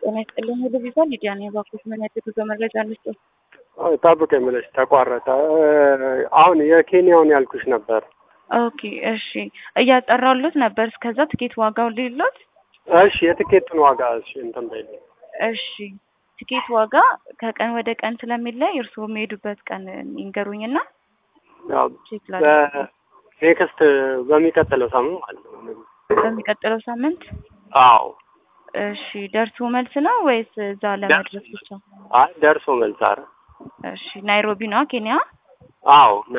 ጤና ይስጥልኝ ሁሉ ቢባል ሊዲያ ነኝ። እባክዎት ምን ያድርጉ መረጃ ልስጥ? ጠብቀኝ ብለሽ ተቋረጠ። አሁን የኬንያውን ያልኩሽ ነበር። ኦኬ እሺ፣ እያጠራሉት ነበር። እስከዛ ትኬት ዋጋው ሊሉት። እሺ የትኬቱን ዋጋ እሺ እንትን በይልኝ። እሺ ትኬት ዋጋ ከቀን ወደ ቀን ስለሚለይ እርስዎ የሚሄዱበት ቀን ይንገሩኝና ያው ቼክ ላድርግ። ኔክስት በሚቀጥለው ሳምንት ማለት ነው። በሚቀጥለው ሳምንት? አዎ። እሺ ደርሶ መልስ ነው ወይስ እዛ ለመድረስ ብቻ? አይ ደርሶ መልስ። ኧረ እሺ ናይሮቢ ነው ኬንያ? አዎ